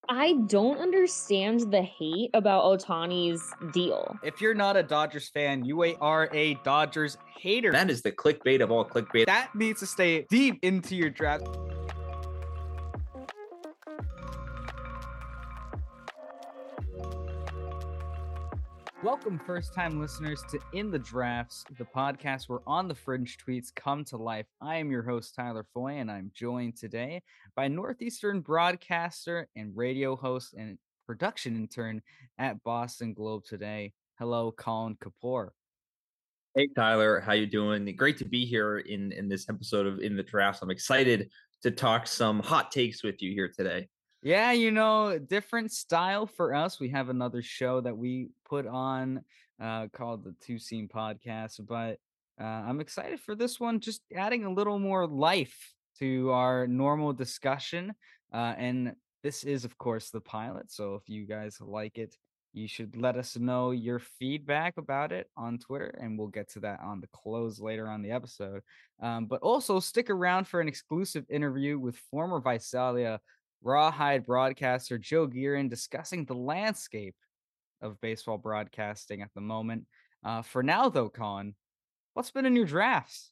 I don't understand the hate about Ohtani's deal. If you're not a Dodgers fan, you are a Dodgers hater. That is the clickbait of all clickbait. That needs to stay deep into your draft. Welcome, first-time listeners, to In the Drafts, the podcast where On the Fringe tweets come to life. I am your host, Tyler Foy, and I'm joined today by Northeastern broadcaster and radio host and production intern at Boston Globe Today. Hello, Colin Kapoor. Hey, Tyler, how you doing? Great to be here in this episode of In the Drafts. I'm excited to talk some hot takes with you here today. Yeah, different style for us. We have another show that we put on called the Two Scene Podcast, but I'm excited for this one, just adding a little more life to our normal discussion. And this is, of course, the pilot. So if you guys like it, you should let us know your feedback about it on Twitter, and we'll get to that on the close later on the episode. But also stick around for an exclusive interview with former Visalia Rawhide broadcaster Joe Gearin discussing the landscape of baseball broadcasting at the moment. For now, though, Colin, what's been in your drafts?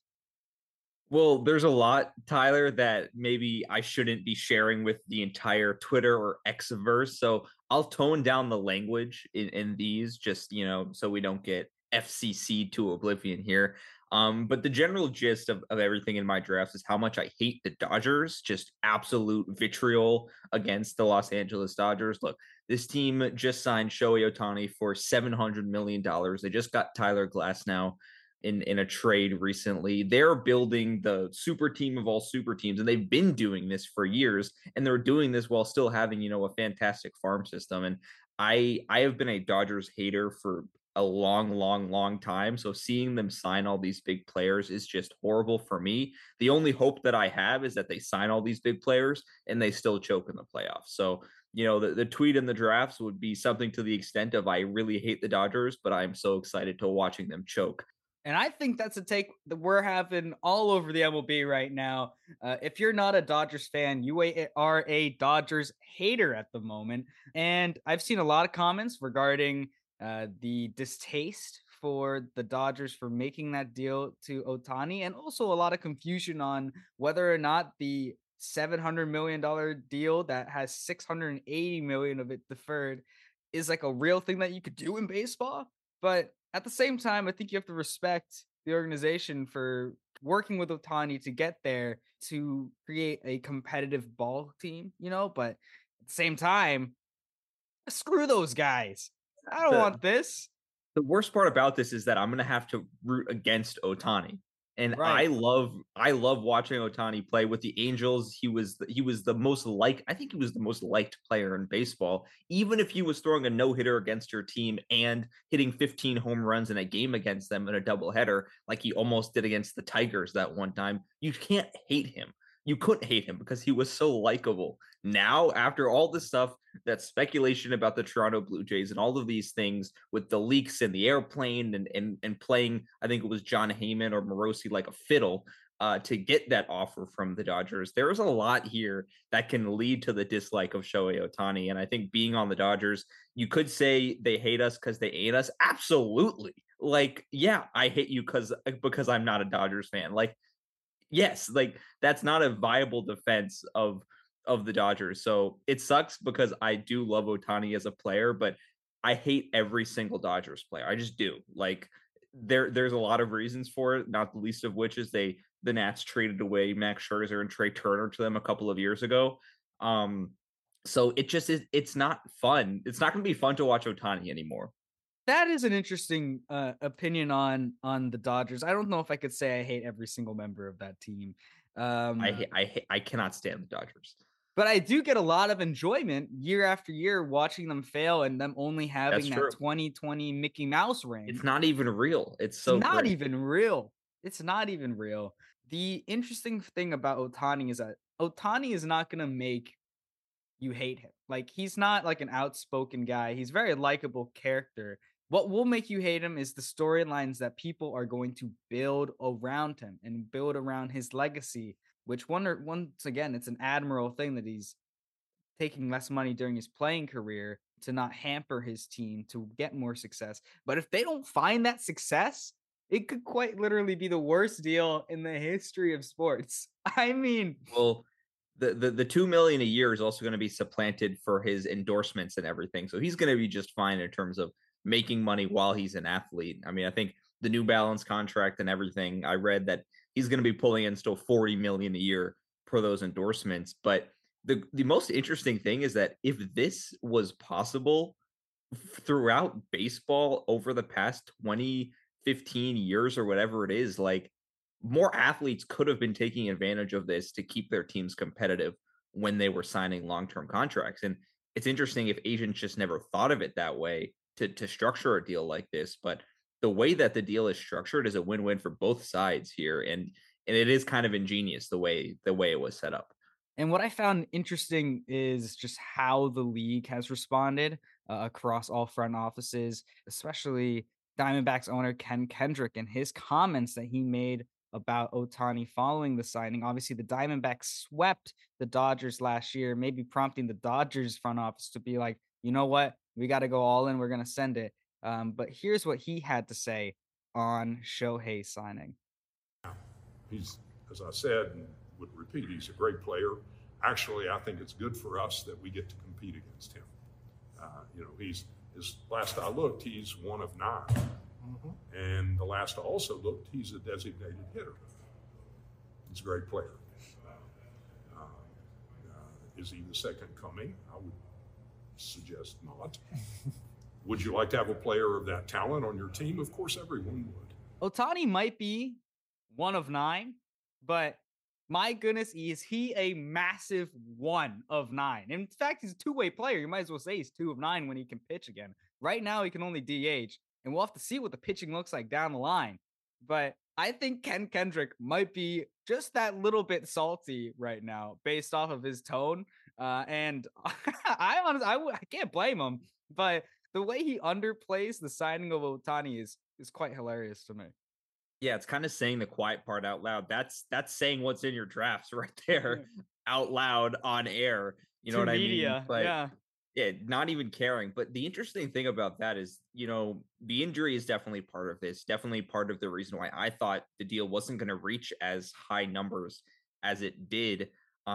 Well, there's a lot, Tyler, that maybe I shouldn't be sharing with the entire Twitter or Xverse. So I'll tone down the language in these just, so we don't get FCC to oblivion here. But the general gist of everything in my drafts is how much I hate the Dodgers, just absolute vitriol against the Los Angeles Dodgers. Look, this team just signed Shohei Ohtani for $700 million. They just got Tyler Glasnow in a trade recently. They're building the super team of all super teams, and they've been doing this for years, and they're doing this while still having, a fantastic farm system. And I have been a Dodgers hater for a long time. So seeing them sign all these big players is just horrible for me. The only hope that I have is that they sign all these big players and they still choke in the playoffs. So, the tweet in the drafts would be something to the extent of I really hate the Dodgers, but I'm so excited to watching them choke. And I think that's a take that we're having all over the MLB right now. If you're not a Dodgers fan, you are a Dodgers hater at the moment. And I've seen a lot of comments regarding the distaste for the Dodgers for making that deal to Ohtani, and also a lot of confusion on whether or not the $700 million deal that has $680 million of it deferred is like a real thing that you could do in baseball. But at the same time, I think you have to respect the organization for working with Ohtani to get there to create a competitive ball team, but at the same time, screw those guys. I don't want this. The worst part about this is that I'm going to have to root against Ohtani. And right. I love watching Ohtani play with the Angels. He was the most I think he was the most liked player in baseball. Even if he was throwing a no-hitter against your team and hitting 15 home runs in a game against them in a doubleheader, like he almost did against the Tigers that one time, you can't hate him. You couldn't hate him because he was so likable. Now, after all this stuff, that speculation about the Toronto Blue Jays and all of these things with the leaks and the airplane and playing, I think it was John Heyman or Morosi like a fiddle to get that offer from the Dodgers. There is a lot here that can lead to the dislike of Shohei Ohtani. And I think being on the Dodgers, you could say they hate us because they hate us. Absolutely. Like, yeah, I hate you because I'm not a Dodgers fan. Like, yes, like that's not a viable defense of the Dodgers. So it sucks because I do love Ohtani as a player, but I hate every single Dodgers player. I just do. Like there's a lot of reasons for it, not the least of which is the Nats traded away Max Scherzer and Trey Turner to them a couple of years ago. So it just is, it's not fun. It's not going to be fun to watch Ohtani anymore. That is an interesting opinion on the Dodgers. I don't know if I could say I hate every single member of that team. I cannot stand the Dodgers. But I do get a lot of enjoyment year after year watching them fail and them only having that 2020 Mickey Mouse ring. It's not even real. It's not even real. It's not even real. The interesting thing about Ohtani is that Ohtani is not going to make you hate him. Like, he's not like an outspoken guy. He's a very likable character. What will make you hate him is the storylines that people are going to build around him and build around his legacy, which once again, it's an admirable thing that he's taking less money during his playing career to not hamper his team to get more success. But if they don't find that success, it could quite literally be the worst deal in the history of sports. I mean, Well, the 2 million a year is also going to be supplanted for his endorsements and everything. So he's going to be just fine in terms of making money while he's an athlete. I mean, I think the New Balance contract and everything, I read that he's going to be pulling in still 40 million a year for those endorsements. But the most interesting thing is that if this was possible throughout baseball over the past 20, 15 years or whatever it is, like more athletes could have been taking advantage of this to keep their teams competitive when they were signing long-term contracts. And it's interesting if agents just never thought of it that way to structure a deal like this. But the way that the deal is structured is a win-win for both sides here. And it is kind of ingenious the way it was set up. and what I found interesting is just how the league has responded across all front offices, especially Diamondbacks owner Ken Kendrick and his comments that he made about Otani following the signing. Obviously, the Diamondbacks swept the Dodgers last year, maybe prompting the Dodgers front office to be like, you know what, we got to go all in. We're going to send it. But here's what he had to say on Shohei signing. He's, as I said, and would repeat, he's a great player. Actually, I think it's good for us that we get to compete against him. His last I looked, he's 1 of 9. Mm-hmm. And the last I also looked, he's a designated hitter. He's a great player. Is he the second coming? I would suggest not. Would you like to have a player of that talent on your team? Of course, everyone would. Otani might be 1 of 9, but my goodness, is he a massive 1 of 9. In fact, he's a two-way player. You might as well say he's 2 of 9 when he can pitch again. Right now, he can only DH, and we'll have to see what the pitching looks like down the line. But I think Ken Kendrick might be just that little bit salty right now based off of his tone. And I can't blame him, but the way he underplays the signing of Otani is quite hilarious to me. Yeah, it's kind of saying the quiet part out loud. That's saying what's in your drafts right there out loud on air. You know what media, I mean? But yeah, not even caring. But the interesting thing about that is, the injury is definitely part of this, definitely part of the reason why I thought the deal wasn't going to reach as high numbers as it did.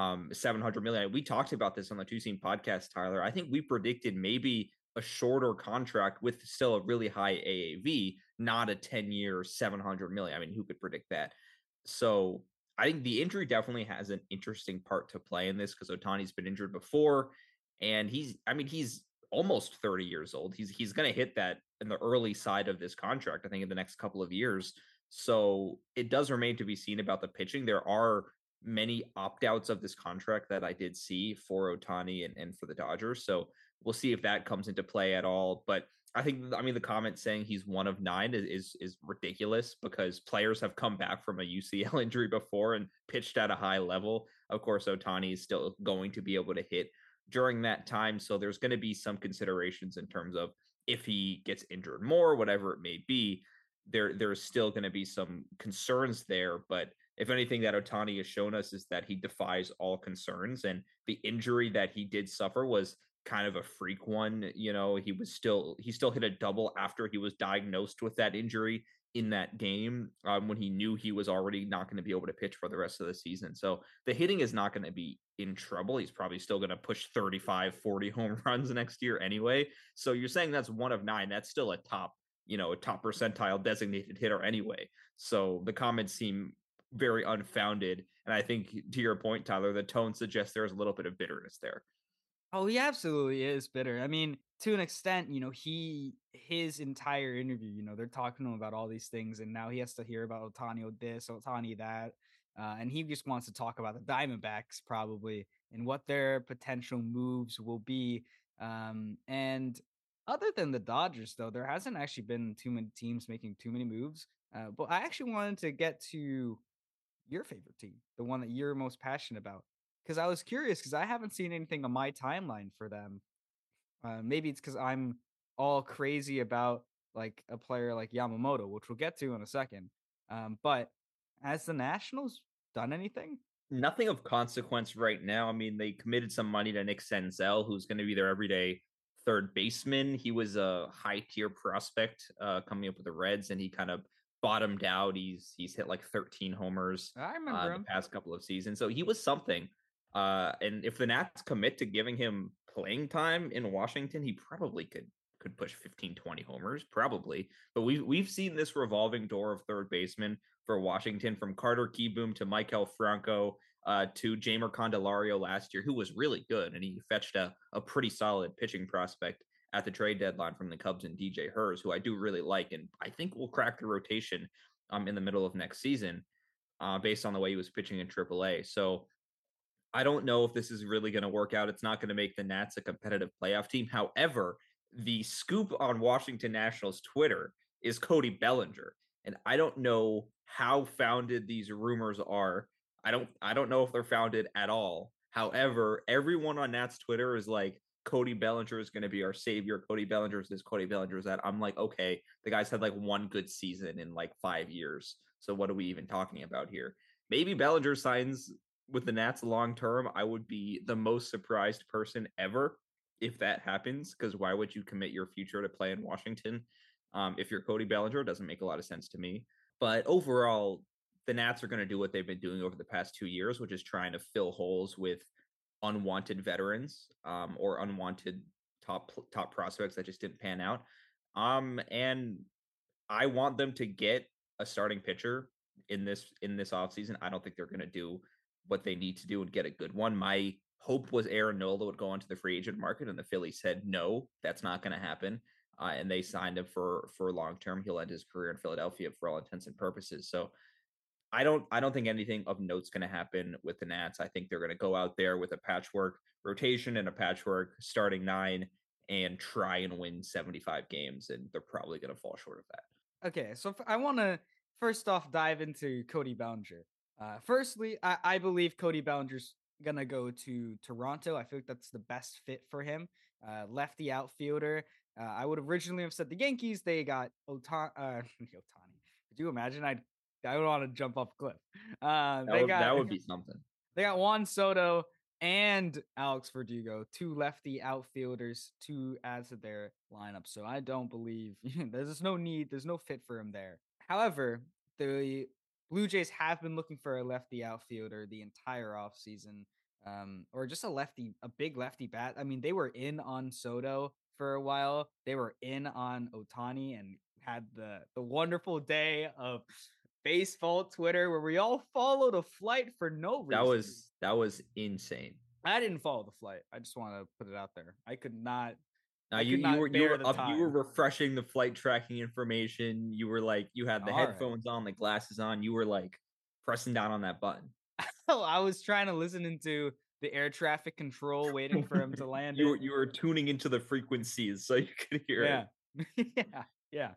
700 million. We talked about this on the Two Scene podcast, Tyler. I think we predicted maybe a shorter contract with still a really high AAV, not a 10-year, 700 million. I mean, who could predict that? So I think the injury definitely has an interesting part to play in this because Otani's been injured before. And he's almost 30 years old. He's going to hit that in the early side of this contract, I think, in the next couple of years. So it does remain to be seen about the pitching. There are many opt-outs of this contract that I did see for Otani and for the Dodgers. So we'll see if that comes into play at all. But the comment saying he's 1 of 9 is ridiculous because players have come back from a UCL injury before and pitched at a high level. Of course, Otani is still going to be able to hit during that time. So there's going to be some considerations in terms of if he gets injured more, whatever it may be, there's still going to be some concerns there. But if anything that Otani has shown us is that he defies all concerns. And the injury that he did suffer was kind of a freak one. He still hit a double after he was diagnosed with that injury in that game when he knew he was already not going to be able to pitch for the rest of the season. So the hitting is not going to be in trouble. He's probably still going to push 35, 40 home runs next year anyway. So you're saying that's 1 of 9. That's still a top percentile designated hitter anyway. So the comments seem very unfounded. And I think to your point, Tyler, the tone suggests there's a little bit of bitterness there. Oh, he absolutely is bitter. I mean, to an extent, his entire interview, they're talking to him about all these things, and now he has to hear about Otani this, Otani that, and he just wants to talk about the Diamondbacks probably and what their potential moves will be. And other than the Dodgers, though, there hasn't actually been too many teams making too many moves. But I actually wanted to get to your favorite team, the one that you're most passionate about. Because I was curious because I haven't seen anything on my timeline for them. Maybe it's because I'm all crazy about like a player like Yamamoto, which we'll get to in a second. But has the Nationals done anything? Nothing of consequence right now. I mean, they committed some money to Nick Senzel, who's going to be their everyday third baseman. He was a high tier prospect coming up with the Reds, and he kind of bottomed out. He's hit like 13 homers I remember the him. past couple of seasons, so he was something. And if the Nats commit to giving him playing time in Washington, he probably could push 15, 20 homers, probably. But we've seen this revolving door of third baseman for Washington, from Carter Kieboom to Maikel Franco to Jamer Candelario last year, who was really good, and he fetched a pretty solid pitching prospect at the trade deadline from the Cubs and DJ Hers, who I do really like, and I think will crack the rotation in the middle of next season, based on the way he was pitching in AAA. So I don't know if this is really going to work out. It's not going to make the Nats a competitive playoff team. However, the scoop on Washington Nationals Twitter is Cody Bellinger, and I don't know how founded these rumors are. I don't know if they're founded at all. However, everyone on Nats Twitter is like, Cody Bellinger is going to be our savior. Cody Bellinger is this, Cody Bellinger is that. I'm like, okay, the guy's had like one good season in like 5 years. So what are we even talking about here? Maybe Bellinger signs with the Nats long term. I would be the most surprised person ever if that happens, because why would you commit your future to play in Washington? If you're Cody Bellinger, it doesn't make a lot of sense to me. But overall, the Nats are going to do what they've been doing over the past 2 years, which is trying to fill holes with unwanted veterans, or unwanted top prospects that just didn't pan out. And I want them to get a starting pitcher in this offseason. I don't think they're going to do what they need to do and get a good one. My hope was Aaron Nola would go onto the free agent market, and the Phillies said no, that's not going to happen. And they signed him for long term. He'll end his career in Philadelphia for all intents and purposes. So I don't think anything of note's going to happen with the Nats. I think they're going to go out there with a patchwork rotation and a patchwork starting nine and try and win 75 games, and they're probably going to fall short of that. Okay, so I want to first off dive into Cody Bellinger. Firstly, I believe Cody Bellinger's gonna go to Toronto. I feel like that's the best fit for him. Lefty outfielder. I would originally have said the Yankees. They got Otani. Could you imagine? I would want to jump off a cliff. That would be something. They got Juan Soto and Alex Verdugo, two lefty outfielders to add to their lineup. So I don't believe there's no need, there's no fit for him there. However, the Blue Jays have been looking for a lefty outfielder the entire offseason, or just a big lefty bat. I mean, they were in on Soto for a while. They were in on Otani and had the wonderful day of baseball Twitter where we all followed a flight for no reason. That was insane. I didn't follow the flight. I just want to put it out there. I could not. You were refreshing the flight tracking information. You were like, you had the headphones on, the glasses on. You were like pressing down on that button. I was trying to listen into the air traffic control, waiting for him to land. You were tuning into the frequencies so you could hear it. Yeah.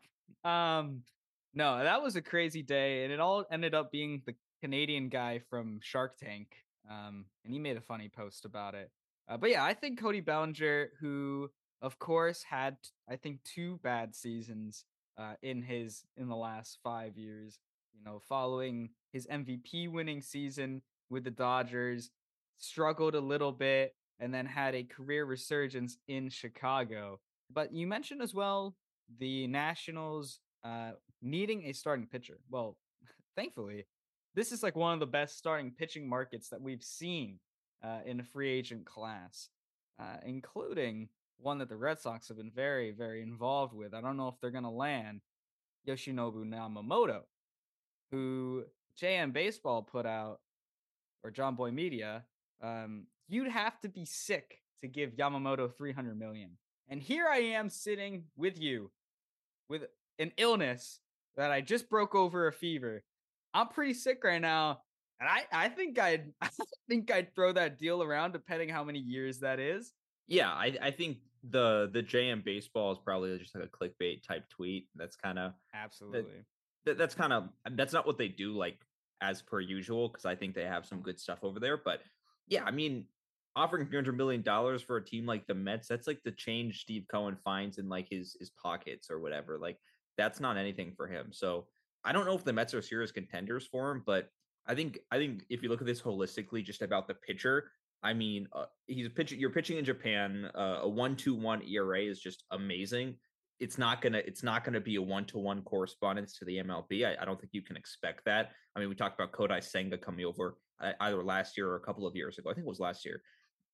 No, that was a crazy day, and it all ended up being the Canadian guy from Shark Tank. And he made a funny post about it. But yeah, I think Cody Bellinger, who of course had, I think, 2 bad seasons in the last 5 years, following his MVP winning season with the Dodgers, struggled a little bit and then had a career resurgence in Chicago. But you mentioned as well the Nationals needing a starting pitcher. Well, thankfully, this is like one of the best starting pitching markets that we've seen in a free agent class, including one that the Red Sox have been very, very involved with. I don't know if they're going to land Yoshinobu Yamamoto, who JM Baseball put out, or John Boy Media. You'd have to be sick to give Yamamoto $300 million. And here I am sitting with you with an illness that I just broke over a fever. I'm pretty sick right now, and I think I'd throw that deal around, depending how many years that is. Yeah, I think the JM Baseball is probably just like a clickbait type tweet. That's kind of absolutely that's not what they do like as per usual, because I think they have some good stuff over there. But yeah, I mean, offering $300 million for a team like the Mets, that's like the change Steve Cohen finds in like his pockets or whatever. Like, that's not anything for him. So I don't know if the Mets are serious contenders for him, but I think if you look at this holistically, just about the pitcher, I mean, he's a pitcher. You're pitching in Japan. A 1.21 ERA is just amazing. It's not gonna be a 1-to-1 correspondence to the MLB. I don't think you can expect that. I mean, we talked about Kodai Senga coming over either last year or a couple of years ago. I think it was last year.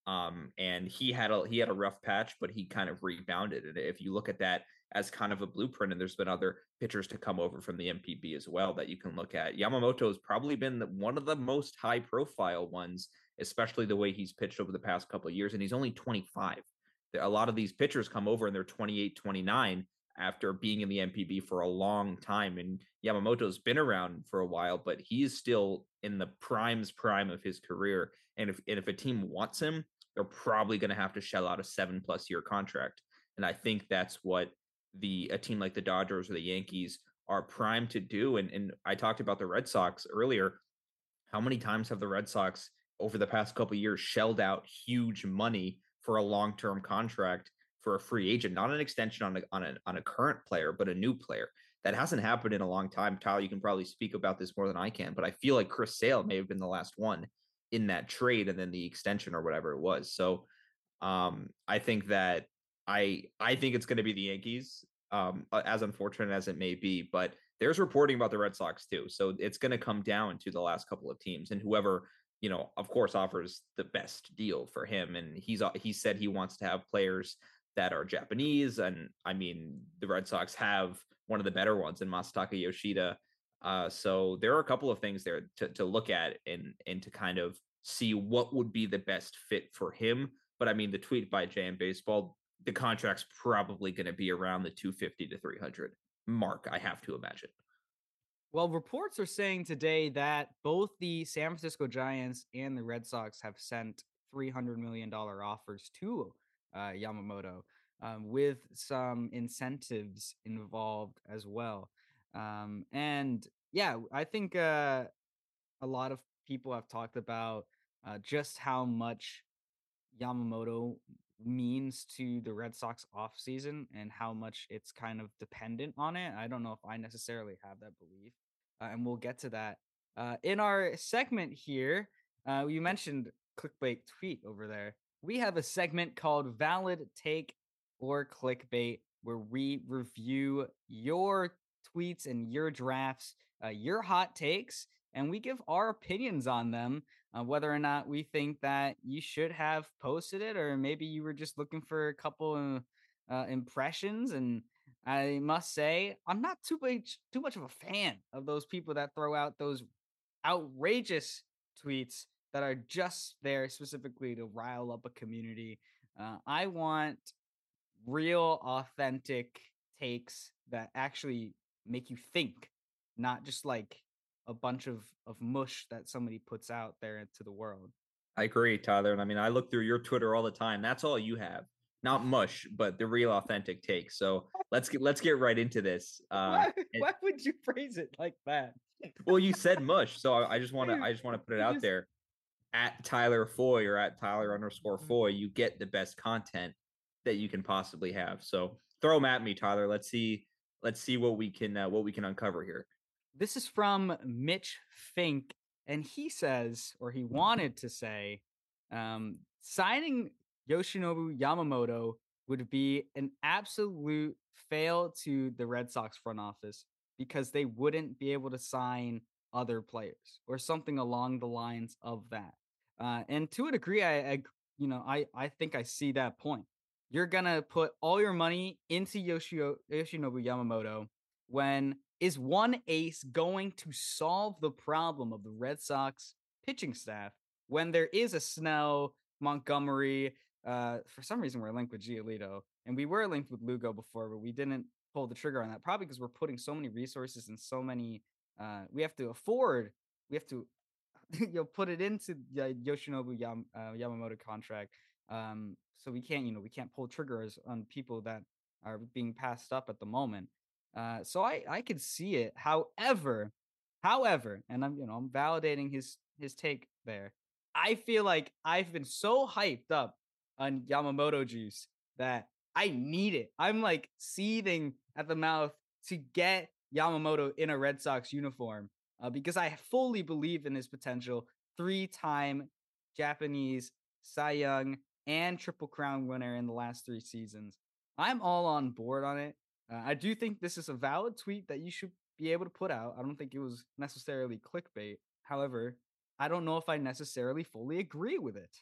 And he had a rough patch, but he kind of rebounded. And if you look at that as kind of a blueprint, and there's been other pitchers to come over from the MPB as well that you can look at. Yamamoto has probably been one of the most high profile ones, especially the way he's pitched over the past couple of years. And he's only 25. A lot of these pitchers come over and they're 28, 29 after being in the MPB for a long time. And Yamamoto's been around for a while, but he's still in the prime of his career. And if a team wants him, they're probably going to have to shell out a 7+ year contract. And I think that's what a team like the Dodgers or the Yankees are primed to do. And I talked about the Red Sox earlier. How many times have the Red Sox over the past couple of years shelled out huge money for a long-term contract for a free agent, not an extension on a current player, but a new player? That hasn't happened in a long time. Tyler, you can probably speak about this more than I can, but I feel like Chris Sale may have been the last one in that trade and then the extension or whatever it was. So I think that I think it's going to be the Yankees, as unfortunate as it may be, but there's reporting about the Red Sox too. So it's going to come down to the last couple of teams, and whoever, of course, offers the best deal for him. And he said he wants to have players that are Japanese. And I mean, the Red Sox have one of the better ones in Masataka Yoshida. So there are a couple of things there to look at and to kind of see what would be the best fit for him. But I mean, the tweet by JM Baseball, the contract's probably going to be around the 250 to 300 mark, I have to imagine. Well, reports are saying today that both the San Francisco Giants and the Red Sox have sent $300 million offers to Yamamoto, with some incentives involved as well. And yeah, I think a lot of people have talked about just how much Yamamoto means to the Red Sox offseason and how much it's kind of dependent on it. I don't know if I necessarily have that belief. And we'll get to that. In our segment here, you mentioned clickbait tweet over there. We have a segment called Valid Take or Clickbait, where we review your tweets and your drafts, your hot takes, and we give our opinions on them, whether or not we think that you should have posted it, or maybe you were just looking for a couple impressions. And I must say, I'm not too much of a fan of those people that throw out those outrageous tweets that are just there specifically to rile up a community. I want real, authentic takes that actually make you think, not just like a bunch of mush that somebody puts out there into the world. I agree, Tyler. And I mean, I look through your Twitter all the time. That's all you have. Not mush, but the real authentic take. So let's get right into this. Why would you phrase it like that? Well, you said mush, so I just want to put it out there. At Tyler Foy or at Tyler_Foy, you get the best content that you can possibly have. So throw them at me, Tyler. Let's see what we can uncover here. This is from Mitch Fink, and he says, or he wanted to say, signing Yoshinobu Yamamoto would be an absolute fail to the Red Sox front office because they wouldn't be able to sign other players or something along the lines of that. And to a degree, I think I see that point. You're gonna put all your money into Yoshinobu Yamamoto when is one ace going to solve the problem of the Red Sox pitching staff when there is a Snell, Montgomery? For some reason, we're linked with Giolito, and we were linked with Lugo before, but we didn't pull the trigger on that. Probably because we're putting so many resources and so many. We have to put it into the Yoshinobu Yamamoto contract. So we can't pull triggers on people that are being passed up at the moment. So I could see it. However, and I'm validating his take there. I feel like I've been so hyped up on Yamamoto juice that I need it. I'm like seething at the mouth to get Yamamoto in a Red Sox uniform. because I fully believe in his potential. 3-time Japanese Cy Young and Triple Crown winner in the last 3 seasons. I'm all on board on it. I do think this is a valid tweet that you should be able to put out. I don't think it was necessarily clickbait. However, I don't know if I necessarily fully agree with it.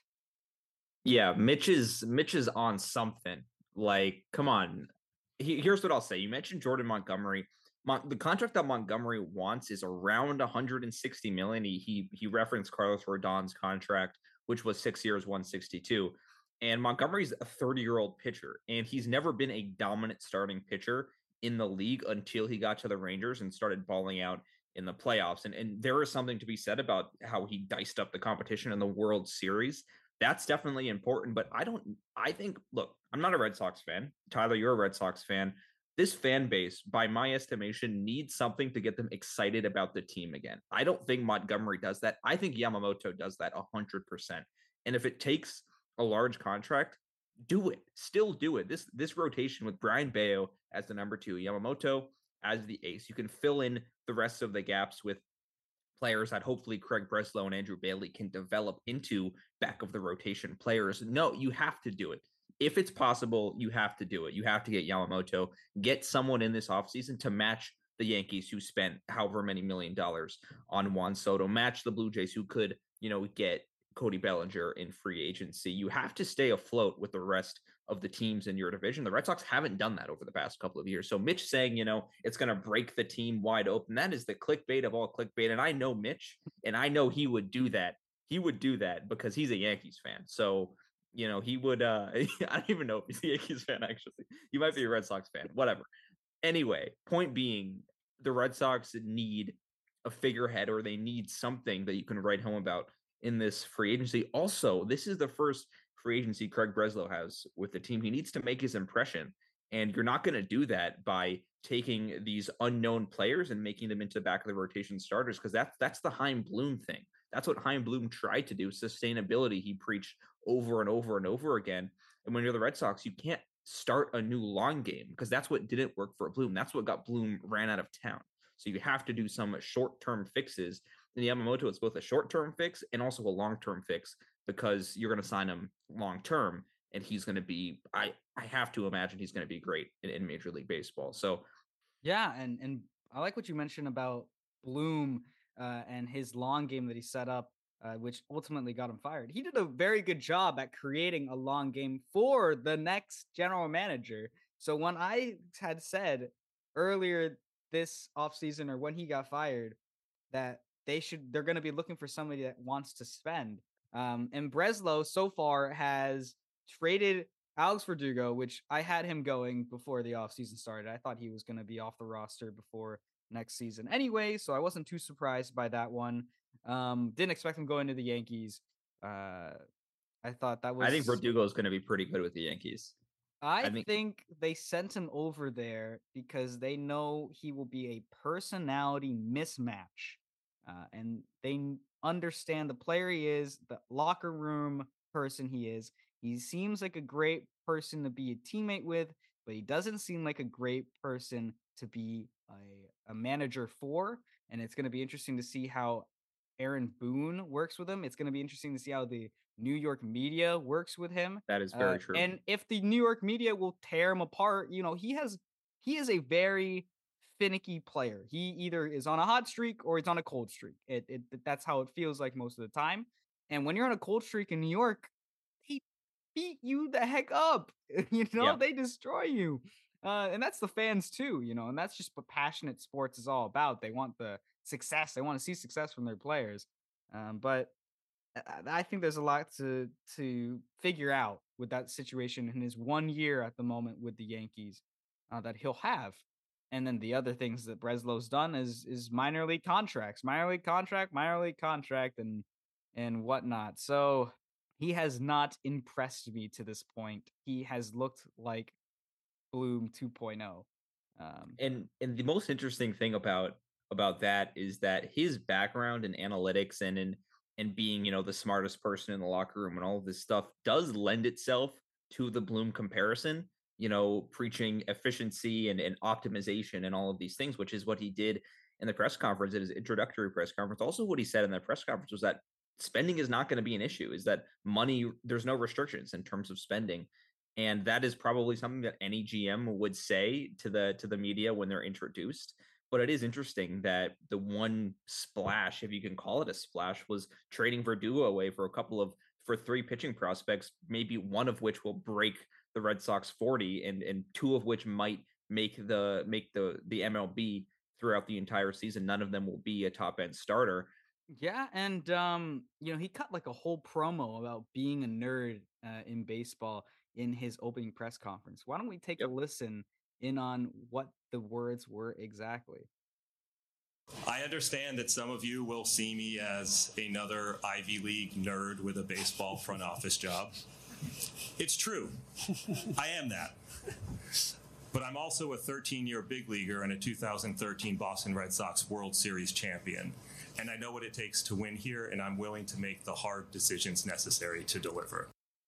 Yeah, Mitch is on something. Like, come on. Here's what I'll say. You mentioned Jordan Montgomery. The contract that Montgomery wants is around 160 million. He referenced Carlos Rodon's contract, which was 6 years, 162. And Montgomery's a 30-year-old pitcher, and he's never been a dominant starting pitcher in the league until he got to the Rangers and started balling out in the playoffs. And there is something to be said about how he diced up the competition in the World Series. That's definitely important. But I think, look, I'm not a Red Sox fan. Tyler, you're a Red Sox fan. This fan base, by my estimation, needs something to get them excited about the team again. I don't think Montgomery does that. I think Yamamoto does that 100%. And if it takes a large contract, do it. Still do it. This rotation with Brian Bayo as the number 2, Yamamoto as the ace. You can fill in the rest of the gaps with players that hopefully Craig Breslow and Andrew Bailey can develop into back of the rotation players. No, you have to do it. If it's possible, you have to do it. You have to get Yamamoto, get someone in this offseason to match the Yankees who spent however many $1 million on Juan Soto, match the Blue Jays who could, get Cody Bellinger in free agency. You have to stay afloat with the rest of the teams in your division. The Red Sox haven't done that over the past couple of years. So Mitch saying, it's going to break the team wide open, that is the clickbait of all clickbait. And I know Mitch, and I know he would do that. He would do that because he's a Yankees fan. So, he would, I don't even know if he's a Yankees fan, actually. He might be a Red Sox fan, whatever. Anyway, point being, the Red Sox need a figurehead, or they need something that you can write home about in this free agency. Also, this is the first free agency Craig Breslow has with the team. He needs to make his impression, and you're not going to do that by taking these unknown players and making them into the back of the rotation starters, because that's the Chaim Bloom thing. That's what Chaim Bloom tried to do. Sustainability, he preached over and over and over again. And when you're the Red Sox, you can't start a new long game, because that's what didn't work for Bloom. That's what got Bloom ran out of town. So you have to do some short-term fixes. And Yamamoto is both a short-term fix and also a long-term fix, because you're going to sign him long-term, and he's going to be, I have to imagine he's going to be great in Major League Baseball. So, yeah, and I like what you mentioned about Bloom and his long game that he set up, which ultimately got him fired. He did a very good job at creating a long game for the next general manager. So when I had said earlier this offseason, or when he got fired, that they're going to be looking for somebody that wants to spend. And Breslow so far has traded Alex Verdugo, which I had him going before the offseason started. I thought he was going to be off the roster before next season anyway, so I wasn't too surprised by that one. Didn't expect him going to the Yankees. I thought that was... I think Verdugo is going to be pretty good with the Yankees. I think they sent him over there because they know he will be a personality mismatch. And they understand the player he is, the locker room person he is. He seems like a great person to be a teammate with, but he doesn't seem like a great person to be a manager for. And it's going to be interesting to see how Aaron Boone works with him. It's going to be interesting to see how the New York media works with him. That is very true. And if the New York media will tear him apart, he is a very finicky player. He either is on a hot streak or he's on a cold streak. That's how it feels like most of the time. And when you're on a cold streak in New York, they beat you the heck up. They destroy you. And that's the fans too, and that's just what passionate sports is all about. They want the success. They want to see success from their players. But I think there's a lot to figure out with that situation in his 1 year at the moment with the Yankees that he'll have. And then the other things that Breslow's done is minor league contract, and whatnot. So he has not impressed me to this point. He has looked like Bloom 2.0. And the most interesting thing about that is that his background in analytics and being, the smartest person in the locker room and all of this stuff does lend itself to the Bloom comparison, preaching efficiency and optimization and all of these things, which is what he did in the press conference, in his introductory press conference. Also, what he said in that press conference was that spending is not going to be an issue, is that money, there's no restrictions in terms of spending. And that is probably something that any GM would say to the media when they're introduced. But it is interesting that the one splash, if you can call it a splash, was trading Verdugo away for 3 pitching prospects, maybe one of which will break the Red Sox 40, and 2 of which might make the MLB throughout the entire season. None of them will be a top end starter. Yeah, and he cut like a whole promo about being a nerd in baseball in his opening press conference. Why don't we take a listen in on what the words were exactly? I understand that some of you will see me as another Ivy League nerd with a baseball front office job. It's true. I am that. But I'm also a 13-year big leaguer and a 2013 Boston Red Sox World Series champion. And I know what it takes to win here, and I'm willing to make the hard decisions necessary to deliver.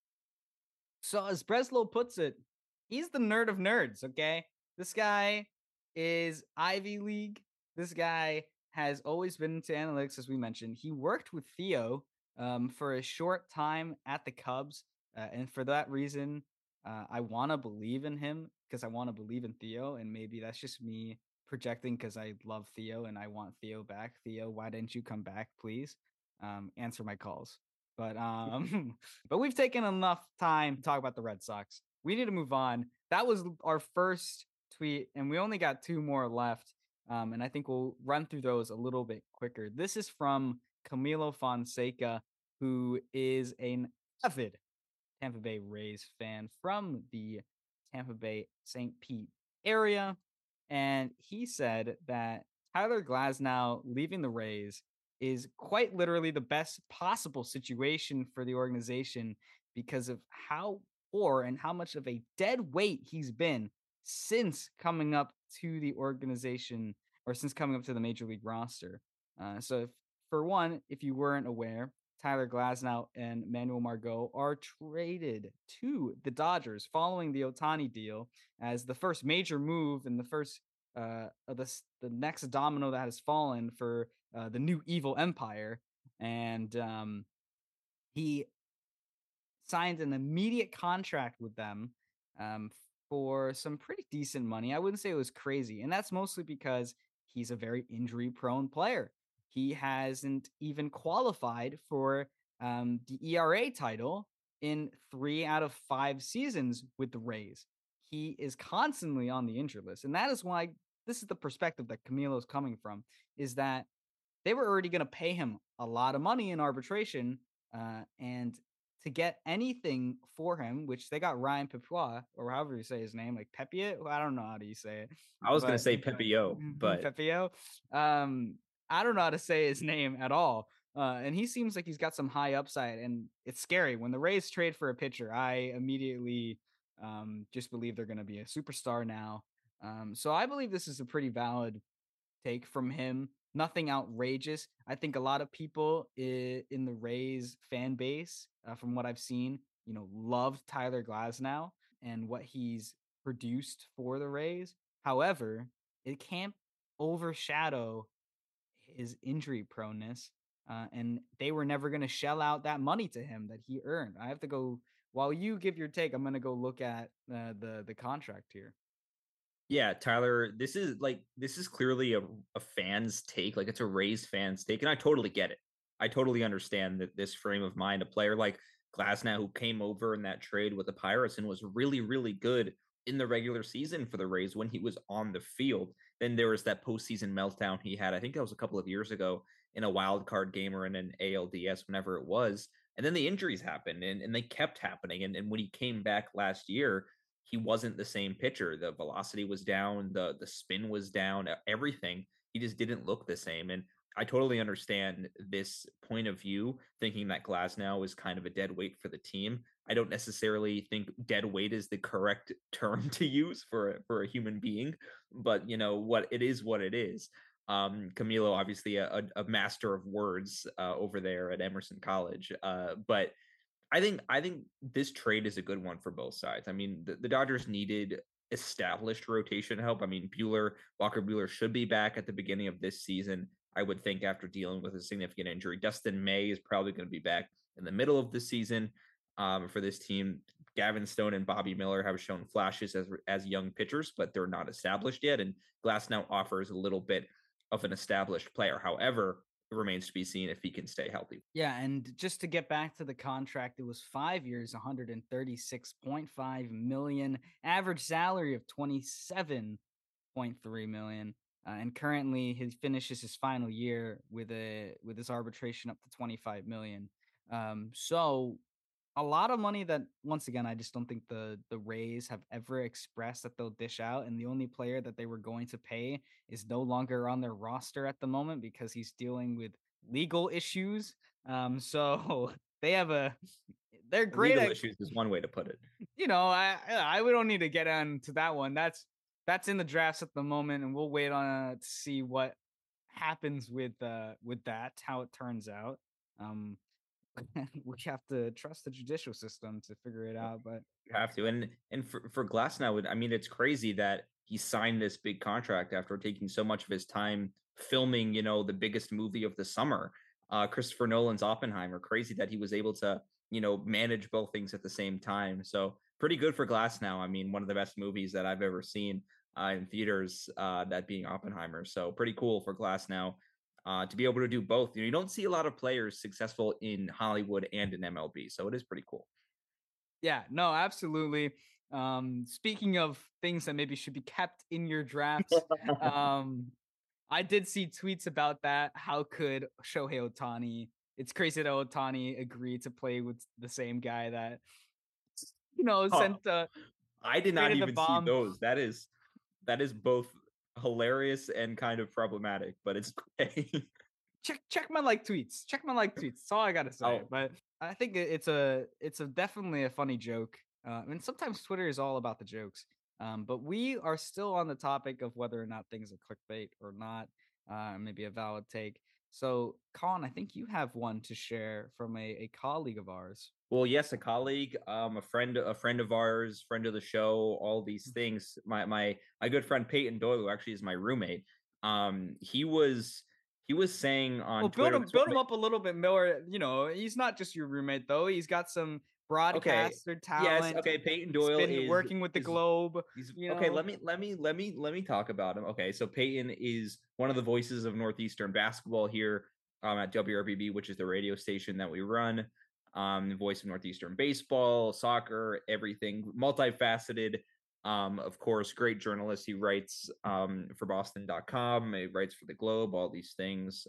So as Breslow puts it, he's the nerd of nerds, okay? This guy is Ivy League. This guy has always been into analytics, as we mentioned. He worked with Theo for a short time at the Cubs. And for that reason, I want to believe in him because I want to believe in Theo. And maybe that's just me projecting because I love Theo and I want Theo back. Theo, why didn't you come back, please? Answer my calls. But but we've taken enough time to talk about the Red Sox. We need to move on. That was our first tweet, and we only got 2 more left. And I think we'll run through those a little bit quicker. This is from Camilo Fonseca, who is an avid Tampa Bay Rays fan from the Tampa Bay St. Pete area. And he said that Tyler Glasnow leaving the Rays is quite literally the best possible situation for the organization because of how poor and how much of a dead weight he's been since coming up to the organization or since coming up to the major league roster. For one, if you weren't aware, Tyler Glasnow and Manuel Margot are traded to the Dodgers following the Ohtani deal as the first major move and the first the next domino that has fallen for the new evil empire. And he signed an immediate contract with them for some pretty decent money. I wouldn't say it was crazy. And that's mostly because he's a very injury prone player. He hasn't even qualified for the ERA title in 3 out of 5 seasons with the Rays. He is constantly on the injured list. And that is why this is the perspective that Camilo is coming from, is that they were already going to pay him a lot of money in arbitration. And to get anything for him, which they got Ryan Pepiot, or however you say his name, like Pepiot. I don't know how do you say it. I was going to say Pepiot, but Pepiot. I don't know how to say his name at all. And he seems like he's got some high upside, and it's scary when the Rays trade for a pitcher. I immediately just believe they're going to be a superstar now. So I believe this is a pretty valid take from him. Nothing outrageous. I think a lot of people in the Rays fan base, from what I've seen, loved Tyler Glasnow and what he's produced for the Rays. However, it can't overshadow his injury proneness, and they were never going to shell out that money to him that he earned. I have to go, while you give your take, I'm going to go look at the contract here. Yeah, Tyler, this is clearly a fan's take. Like, it's a Rays fan's take, and I totally get it. I totally understand that this frame of mind. A player like Glasnow, who came over in that trade with the Pirates and was really, really good in the regular season for the Rays when he was on the field. Then there was that postseason meltdown he had. I think that was a couple of years ago in a wild card game or in an ALDS, whenever it was. And then the injuries happened, and they kept happening. And when he came back last year, he wasn't the same pitcher. The velocity was down, the spin was down, everything. He just didn't look the same. And I totally understand this point of view, thinking that Glasnow is kind of a dead weight for the team. I don't necessarily think dead weight is the correct term to use for a human being, but what it is. Camilo, obviously a master of words over there at Emerson College, but I think this trade is a good one for both sides. I mean, the Dodgers needed established rotation help. I mean, Walker Buehler should be back at the beginning of this season, I would think, after dealing with a significant injury. Dustin May is probably going to be back in the middle of the season for this team. Gavin Stone and Bobby Miller have shown flashes as young pitchers, but they're not established yet. And Glasnow offers a little bit of an established player. However, it remains to be seen if he can stay healthy. Yeah, and just to get back to the contract, it was 5 years, 136.5 million, average salary of 27.3 million. And currently he finishes his final year with his arbitration up to 25 million. So a lot of money that, once again, I just don't think the Rays have ever expressed that they'll dish out. And the only player that they were going to pay is no longer on their roster at the moment because he's dealing with legal issues. So they're great. Legal issues is one way to put it. We don't need to get into that one. That's in the drafts at the moment, and we'll wait on to see what happens with that, how it turns out. We have to trust the judicial system to figure it out, but you have to. And for Glasnow, I mean, it's crazy that he signed this big contract after taking so much of his time filming, the biggest movie of the summer, Christopher Nolan's Oppenheimer. Crazy that he was able to, manage both things at the same time. So pretty good for Glasnow. I mean, one of the best movies that I've ever seen in theaters, that being Oppenheimer. So pretty cool for Glasnow. To be able to do both. You don't see a lot of players successful in Hollywood and in MLB, so it is pretty cool. Yeah, no, absolutely. Speaking of things that maybe should be kept in your drafts, I did see tweets about that. How could Shohei Ohtani? It's crazy that Ohtani agreed to play with the same guy that sent. I did not even see those. That is both hilarious and kind of problematic, but it's okay. check my like tweets. That's all I gotta say. Oh. But I think it's a definitely a funny joke. And sometimes Twitter is all about the jokes. But we are still on the topic of whether or not things are clickbait or not. Maybe a valid take. So, Colin, I think you have one to share from a colleague of ours. Well, yes, a colleague, a friend of ours, friend of the show, all these things. My good friend Peyton Doyle, who actually is my roommate. He was saying on Twitter, build him up a little bit more. He's not just your roommate though. He's got some broadcaster talent. Yes, okay. Peyton Doyle is working with the Globe. Okay, let me talk about him. Okay, so Peyton is one of the voices of Northeastern basketball here at WRBB, which is the radio station that we run. Voice of Northeastern baseball, soccer, everything, multifaceted. Of course, great journalist. He writes for Boston.com. He writes for the Globe, all these things.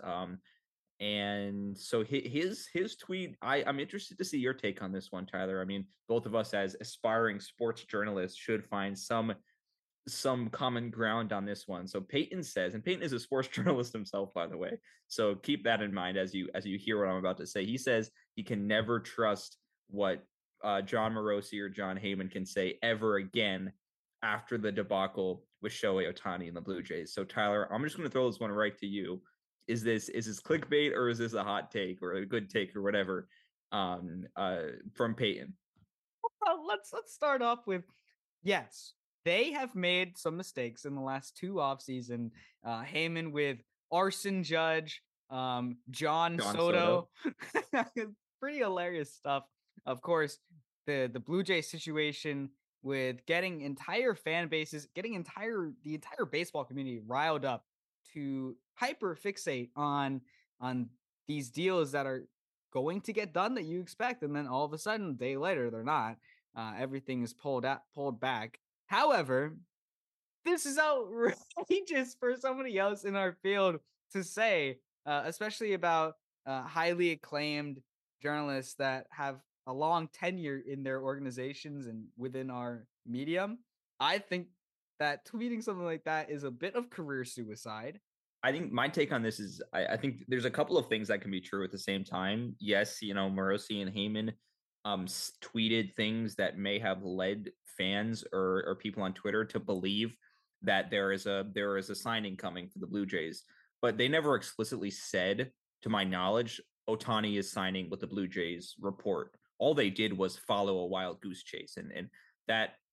And so his tweet, I'm interested to see your take on this one, Tyler. I mean, both of us as aspiring sports journalists should find some common ground on this one. So Peyton says, and Peyton is a sports journalist himself, by the way. So keep that in mind as you hear what I'm about to say. He says he can never trust what Jon Morosi or Jon Heyman can say ever again after the debacle with Shohei Ohtani and the Blue Jays. So Tyler, I'm just going to throw this one right to you. Is this clickbait or is this a hot take or a good take or whatever from Peyton? Well, let's start off with yes. They have made some mistakes in the last two offseason. Heyman with Arson Judge, John Soto. Pretty hilarious stuff. Of course, the Blue Jay situation with getting entire fan bases, getting the entire baseball community riled up to hyper fixate on these deals that are going to get done that you expect, and then all of a sudden, a day later, they're not. Everything is pulled back. However, this is outrageous for somebody else in our field to say, especially about highly acclaimed journalists that have a long tenure in their organizations and within our medium. I think that tweeting something like that is a bit of career suicide. I think my take on this is I think there's a couple of things that can be true at the same time. Yes, Morosi and Heyman tweeted things that may have led fans or people on Twitter to believe that there is a signing coming for the Blue Jays, but they never explicitly said, to my knowledge, Ohtani is signing with the Blue Jays report. All they did was follow a wild goose chase, and that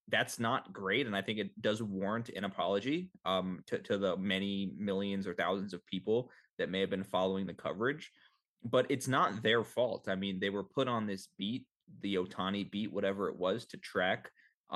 that's not great. And I think it does warrant an apology to the many millions or thousands of people that may have been following the coverage. But it's not their fault. I mean, they were put on this beat, the Ohtani beat, whatever it was, to track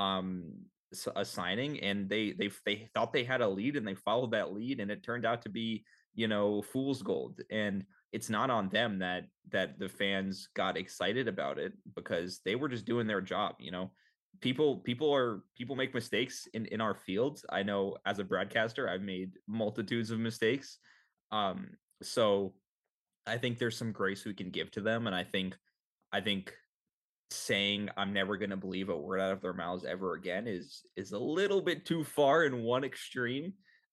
a signing, and they thought they had a lead, and they followed that lead, and it turned out to be, fool's gold. And it's not on them that the fans got excited about it, because they were just doing their job. People make mistakes in our fields. I know, as a broadcaster, I've made multitudes of mistakes. So I think there's some grace we can give to them, and I think saying I'm never going to believe a word out of their mouths ever again is a little bit too far in one extreme,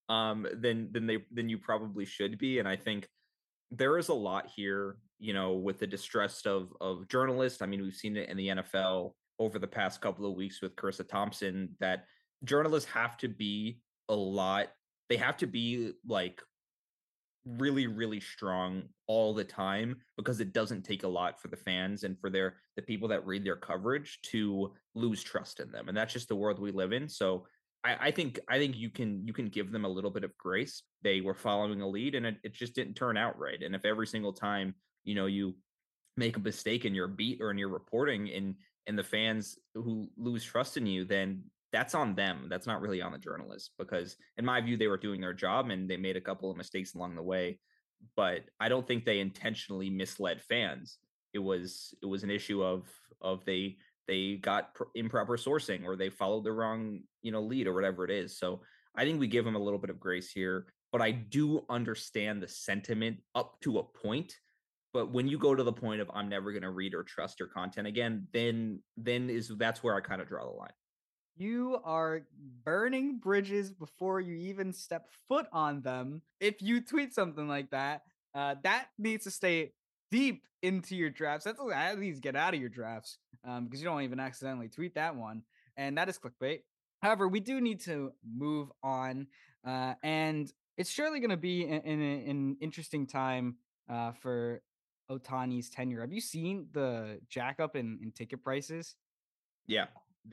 than you probably should be. And I think there is a lot here, with the distrust of journalists. I mean, we've seen it in the NFL over the past couple of weeks with Carissa Thompson, that journalists have to be they have to be like really, really strong all the time, because it doesn't take a lot for the fans and for the people that read their coverage to lose trust in them. And that's just the world we live in. So I think you can give them a little bit of grace. They were following a lead, and it just didn't turn out right. And if every single time, you make a mistake in your beat or in your reporting, and the fans who lose trust in you, then that's on them. That's not really on the journalists, because in my view, they were doing their job and they made a couple of mistakes along the way. But I don't think they intentionally misled fans. It was an issue of they got improper sourcing, or they followed the wrong, lead, or whatever it is. So I think we give them a little bit of grace here, but I do understand the sentiment up to a point. But when you go to the point of I'm never going to read or trust your content again, then that's where I kind of draw the line. You are burning bridges before you even step foot on them. If you tweet something like that, that needs to stay deep into your drafts. That needs to get out of your drafts, because you don't even accidentally tweet that one. And that is clickbait. However, we do need to move on. And it's surely going to be an interesting time for Ohtani's tenure. Have you seen the jack up in ticket prices? Yeah,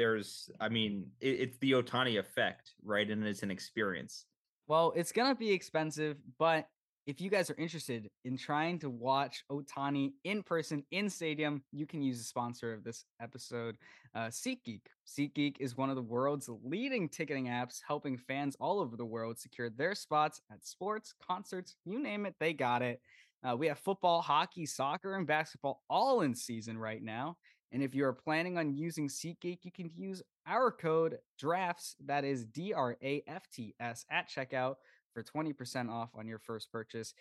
it's the Ohtani effect, right? And it's an experience. Well, it's going to be expensive, but if you guys are interested in trying to watch Ohtani in person in stadium, you can use the sponsor of this episode, SeatGeek. SeatGeek is one of the world's leading ticketing apps, helping fans all over the world secure their spots at sports, concerts, you name it, they got it. We have football, hockey, soccer, and basketball all in season right now. And if you're planning on using SeatGeek, you can use our code DRAFTS, that is DRAFTS, at checkout for 20% off on your first purchase.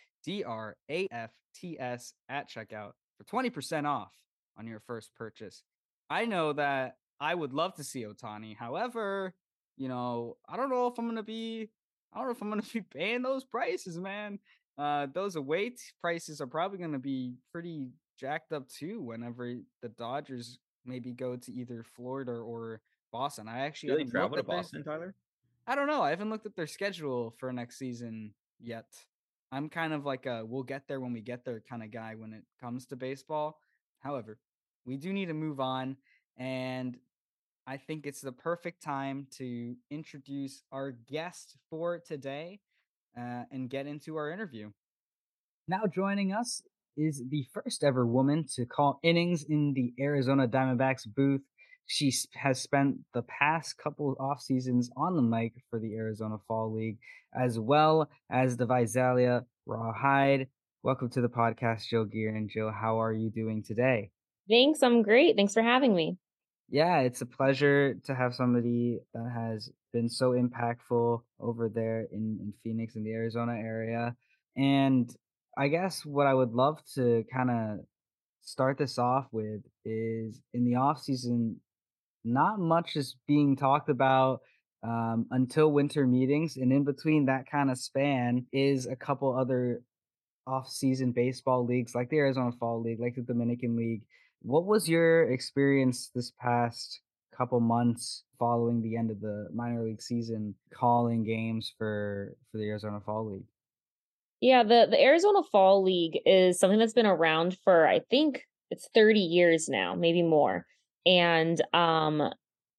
DRAFTS at checkout for 20% off on your first purchase. I know that I would love to see Ohtani. However, I don't know if I'm going to be paying those prices, man. Those away prices are probably going to be pretty jacked up too whenever the Dodgers maybe go to either Florida or Boston. I actually Do they haven't travel looked to at Boston, Tyler? I don't know. I haven't looked at their schedule for next season yet. I'm kind of like a we'll get there when we get there kind of guy when it comes to baseball. However, we do need to move on, and I think it's the perfect time to introduce our guest for today and get into our interview. Now joining us is the first ever woman to call innings in the Arizona Diamondbacks booth. She has spent the past couple off seasons on the mic for the Arizona Fall League, as well as the Visalia Rawhide. Welcome to the podcast, Jill Gear. And Jill, how are you doing today? Thanks. I'm great. Thanks for having me. Yeah, it's a pleasure to have somebody that has been so impactful over there in Phoenix, in the Arizona area. And I guess what I would love to kind of start this off with is in the off season, not much is being talked about until winter meetings, and in between that kind of span is a couple other off-season baseball leagues like the Arizona Fall League, like the Dominican League. What was your experience this past couple months following the end of the minor league season, calling games for the Arizona Fall League? Yeah, the Arizona Fall League is something that's been around for, I think it's 30 years now, maybe more. And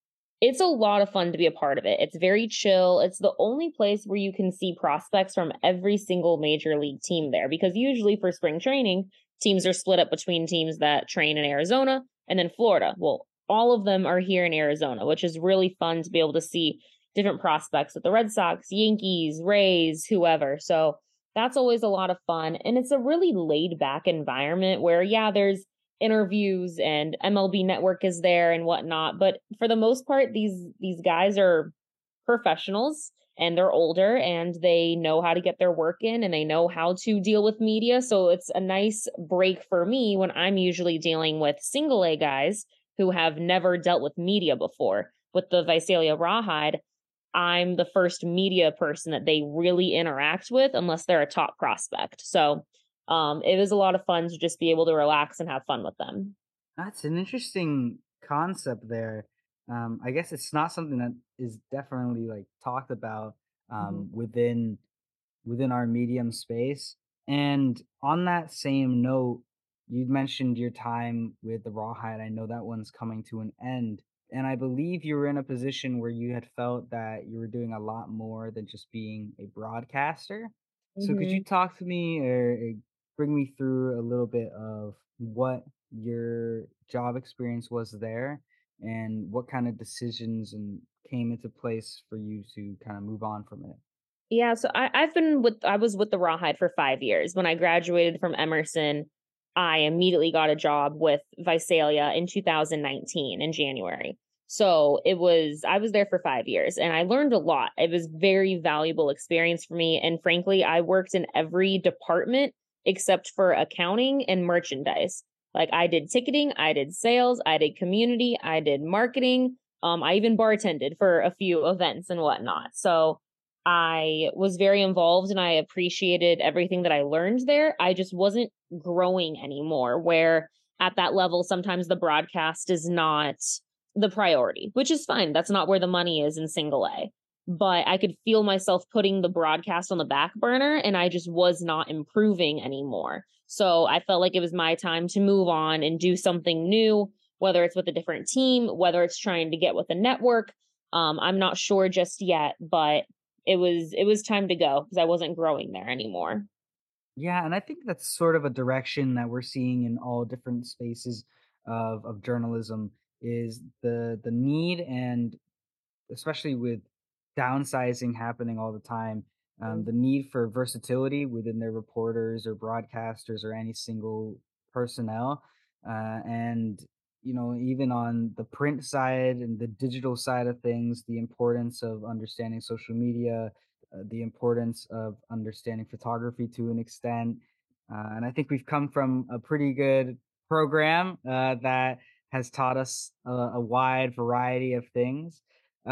It's a lot of fun to be a part of it. It's very chill. It's the only place where you can see prospects from every single major league team there, because usually for spring training, teams are split up between teams that train in Arizona and then Florida. Well, all of them are here in Arizona, which is really fun to be able to see different prospects with the Red Sox, Yankees, Rays, whoever. So that's always a lot of fun. And it's a really laid back environment where, yeah, there's interviews and MLB Network is there and whatnot. But for the most part, these guys are professionals and they're older and they know how to get their work in and they know how to deal with media. So it's a nice break for me when I'm usually dealing with single A guys who have never dealt with media before. With the Visalia Rawhide, I'm the first media person that they really interact with unless they're a top prospect. So it was a lot of fun to just be able to relax and have fun with them. That's an interesting concept there. I guess it's not something that is definitely like talked about Mhm. within our medium space. And on that same note, you mentioned your time with the Rawhide. I know that one's coming to an end. And I believe you were in a position where you had felt that you were doing a lot more than just being a broadcaster. So could you Mhm. talk to me or bring me through a little bit of what your job experience was there and what kind of decisions and came into place for you to kind of move on from it? Yeah, so I was with the Rawhide for 5 years. When I graduated from Emerson, I immediately got a job with Visalia in 2019 in January. So I was there for 5 years and I learned a lot. It was very valuable experience for me. And frankly, I worked in every department except for accounting and merchandise. Like I did ticketing, I did sales, I did community, I did marketing. I even bartended for a few events and whatnot. So I was very involved and I appreciated everything that I learned there. I just wasn't growing anymore, where at that level, sometimes the broadcast is not the priority, which is fine. That's not where the money is in single A. But I could feel myself putting the broadcast on the back burner and I just was not improving anymore. So I felt like it was my time to move on and do something new, whether it's with a different team, whether it's trying to get with a network. I'm not sure just yet, but it was time to go because I wasn't growing there anymore. Yeah, and I think that's sort of a direction that we're seeing in all different spaces of journalism is the need, and especially with downsizing happening all the time, Mm. the need for versatility within their reporters or broadcasters or any single personnel. And, even on the print side and the digital side of things, the importance of understanding social media, the importance of understanding photography to an extent. And I think we've come from a pretty good program that has taught us a wide variety of things.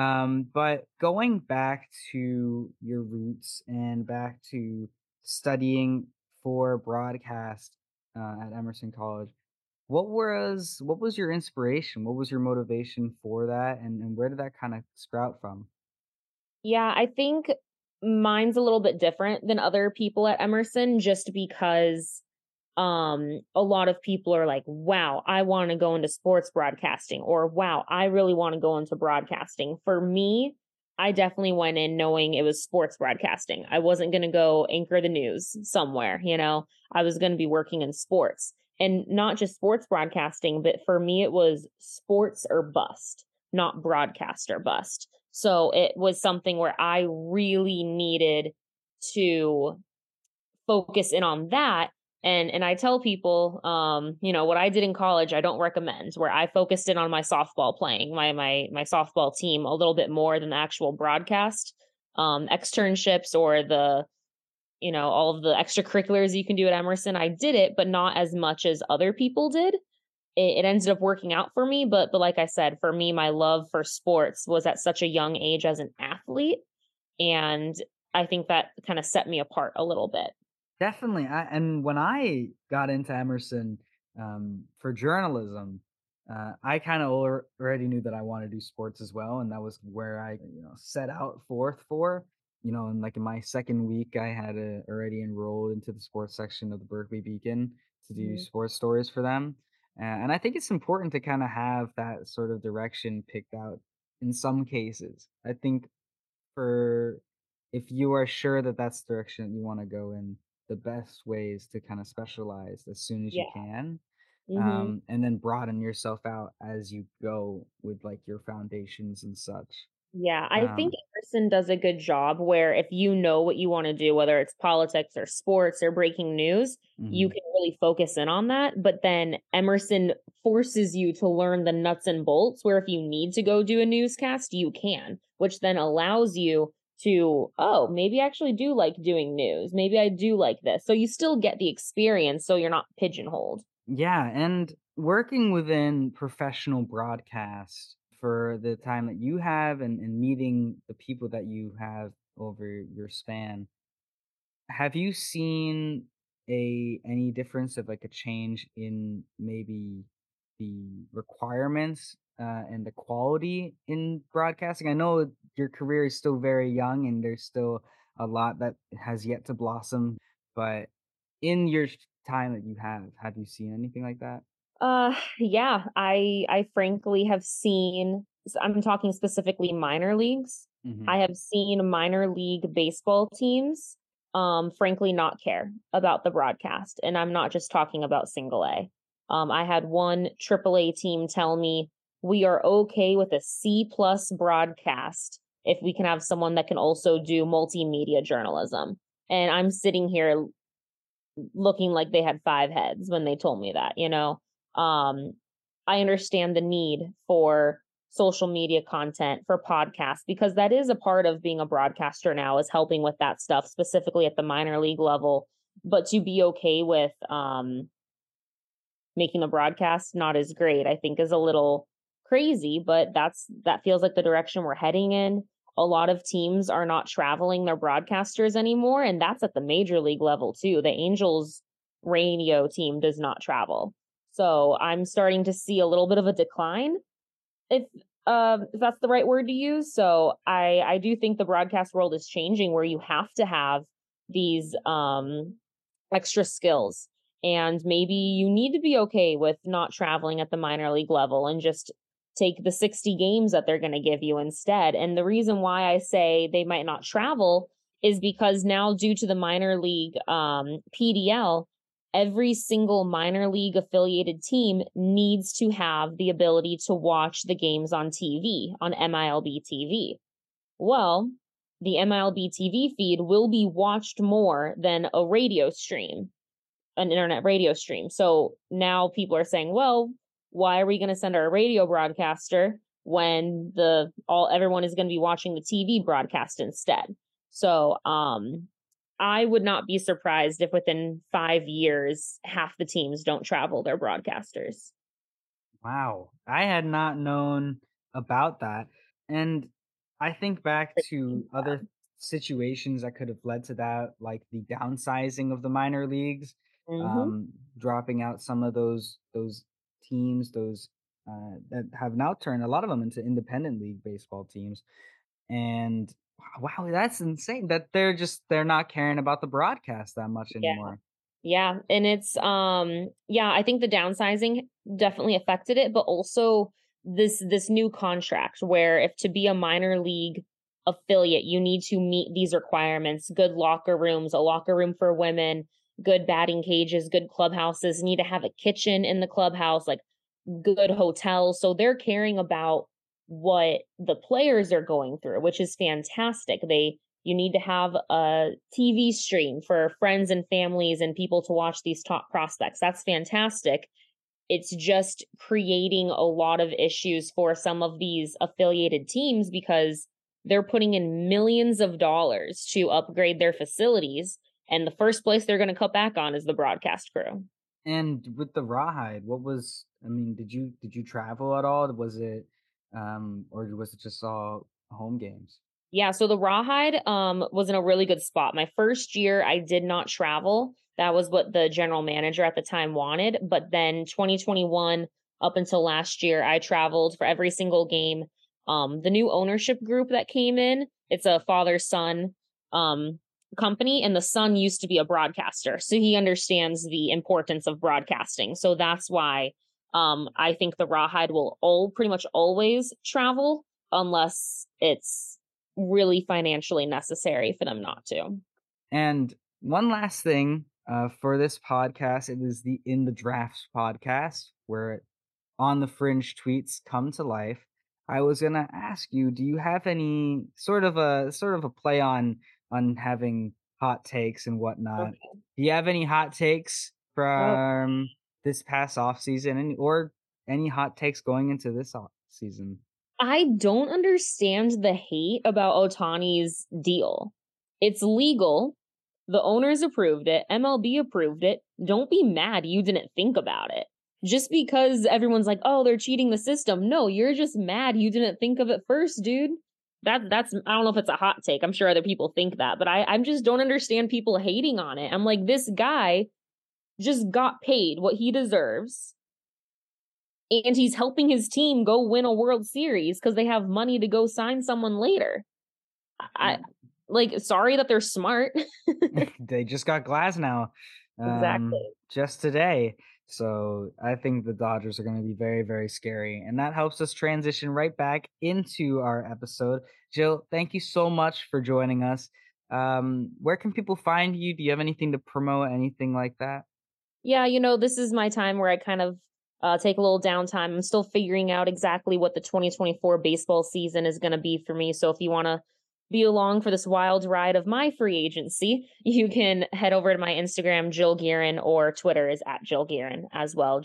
But going back to your roots and back to studying for broadcast at Emerson College, what was your inspiration? What was your motivation for that, and where did that kind of sprout from? Yeah, I think mine's a little bit different than other people at Emerson just because a lot of people are like, "Wow, I want to go into sports broadcasting," or "Wow, I really want to go into broadcasting." For me, I definitely went in knowing it was sports broadcasting. I wasn't going to go anchor the news somewhere. I was going to be working in sports. And not just sports broadcasting, but for me it was sports or bust, not broadcast or bust. So it was something where I really needed to focus in on that. And I tell people, what I did in college, I don't recommend, where I focused in on my softball playing, my softball team a little bit more than the actual broadcast, externships or all of the extracurriculars you can do at Emerson. I did it, but not as much as other people did. It ended up working out for me, but like I said, for me, my love for sports was at such a young age as an athlete, and I think that kind of set me apart a little bit. Definitely. And when I got into Emerson for journalism, I kind of already knew that I wanted to do sports as well, and that was where I, set out forth for. And like in my second week, I had already enrolled into the sports section of the Berkeley Beacon to do Mhm. sports stories for them. And I think it's important to kind of have that sort of direction picked out in some cases. I think for if you are sure that that's the direction you want to go in, the best way is to kind of specialize as soon as you Yeah. can, Hmm. and then broaden yourself out as you go with like your foundations and such. Yeah, I think Um, Emerson does a good job where if you know what you want to do, whether it's politics or sports or breaking news, you mhm. can really focus in on that. But then Emerson forces you to learn the nuts and bolts where if you need to go do a newscast, you can, which then allows you to, oh, maybe I actually do like doing news. Maybe I do like this. So you still get the experience, so you're not pigeonholed. Yeah, and working within professional broadcast for the time that you have and meeting the people that you have over your span, have you seen any difference of like a change in maybe the requirements and the quality in broadcasting? I know your career is still very young and there's still a lot that has yet to blossom, but in your time that you have you seen anything like that? Yeah, I frankly have seen, I'm talking specifically minor leagues. Hmm. I have seen minor league baseball teams frankly not care about the broadcast, and I'm not just talking about single A. I had one AAA team tell me we are okay with a C plus broadcast if we can have someone that can also do multimedia journalism. And I'm sitting here looking like they had five heads when they told me that, you know. Um, I understand the need for social media content, for podcasts, because that is a part of being a broadcaster now, is helping with that stuff, specifically at the minor league level. But to be okay with making the broadcast not as great, I think is a little crazy, but that feels like the direction we're heading in. A lot of teams are not traveling their broadcasters anymore, and that's at the major league level too. The Angels radio team does not travel. So I'm starting to see a little bit of a decline, if that's the right word to use. So I do think the broadcast world is changing where you have to have these extra skills. And maybe you need to be okay with not traveling at the minor league level and just take the 60 games that they're going to give you instead. And the reason why I say they might not travel is because now, due to the minor league PDL, every single minor league affiliated team needs to have the ability to watch the games on TV, on MILB TV. Well, the MILB TV feed will be watched more than a radio stream, an internet radio stream. So now people are saying, well, why are we going to send our radio broadcaster when everyone is going to be watching the TV broadcast instead? So I would not be surprised if within 5 years half the teams don't travel their broadcasters. Wow, I had not known about that. And I think back to other situations that could have led to that, like the downsizing of the minor leagues, Mm-hmm. dropping out some of those teams, those that have now turned a lot of them into independent league baseball teams. And wow, that's insane that they're not caring about the broadcast that much Yeah. anymore. Yeah, and it's yeah, I think the downsizing definitely affected it, but also this new contract where if to be a minor league affiliate, you need to meet these requirements, good locker rooms, a locker room for women, good batting cages, good clubhouses, you need to have a kitchen in the clubhouse, like good hotels. So they're caring about what the players are going through, which is fantastic. You need to have a TV stream for friends and families and people to watch these top prospects. That's fantastic. It's just creating a lot of issues for some of these affiliated teams because they're putting in millions of dollars to upgrade their facilities. And the first place they're going to cut back on is the broadcast crew. And with the rawhide, I mean, did you travel at all? Was it or was it just all home games? Yeah, so the Rawhide was in a really good spot. My first year, I did not travel. That was what the general manager at the time wanted. But then 2021 up until last year, I traveled for every single game. The new ownership group that came in, it's a father-son company, and the son used to be a broadcaster. So he understands the importance of broadcasting. So that's why I think the Rawhide will pretty much always travel. unless it's really financially necessary for them not to. And one last thing for this podcast, it is the In the Drafts podcast where On the Fringe tweets come to life. I was gonna ask you, do you have any sort of a play on having hot takes and whatnot? Okay. Do you have any hot takes from this past off season, or any hot takes going into this off season? I don't understand the hate about Ohtani's deal. It's legal. The owners approved it. MLB approved it. Don't be mad you didn't think about it. Just because everyone's like, oh, they're cheating the system. No, you're just mad you didn't think of it first, dude. That's I don't know if it's a hot take. I'm sure other people think that, but I just don't understand people hating on it. I'm like, this guy just got paid what he deserves. And he's helping his team go win a World Series because they have money to go sign someone later. I like, sorry that they're smart. They just got Glasnow Exactly. just today. So I think the Dodgers are going to be very, very scary. And that helps us transition right back into our episode. Jill, thank you so much for joining us. Where can people find you? Do you have anything to promote, anything like that? Yeah, this is my time where I kind of take a little downtime. I'm still figuring out exactly what the 2024 baseball season is going to be for me. So if you want to be along for this wild ride of my free agency, you can head over to my Instagram, Jill Guerin, or Twitter is at Jill Guerin as well,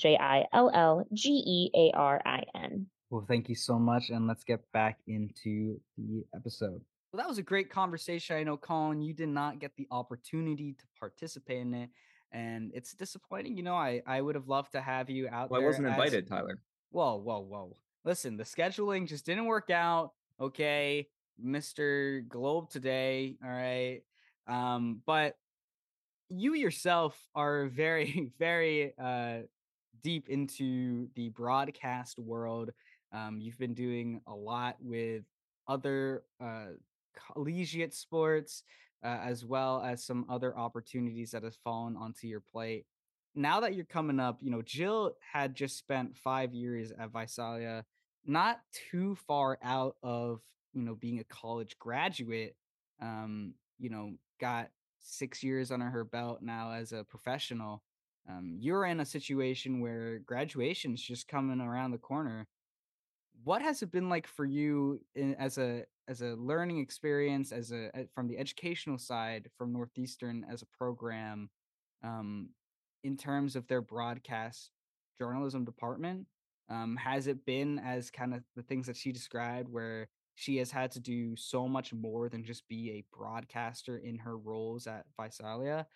JILLGEARIN. Well, thank you so much. And let's get back into the episode. Well, that was a great conversation. I know, Colin, you did not get the opportunity to participate in it. And it's disappointing. I would have loved to have you out Well, I there. wasn't invited, Tyler. Whoa. Listen, the scheduling just didn't work out. Okay, Mr. Globe today. All right. But you yourself are very, very deep into the broadcast world. You've been doing a lot with other collegiate sports, as well as some other opportunities that have fallen onto your plate. Now that you're coming up, Jill had just spent 5 years at Visalia, not too far out of, being a college graduate. Got 6 years under her belt now as a professional. You're in a situation where graduation's just coming around the corner. What has it been like for you as a learning experience, from the educational side from Northeastern as a program, um, in terms of their broadcast journalism department? Has it been as kind of the things that she described, where she has had to do so much more than just be a broadcaster in her roles at Visalia?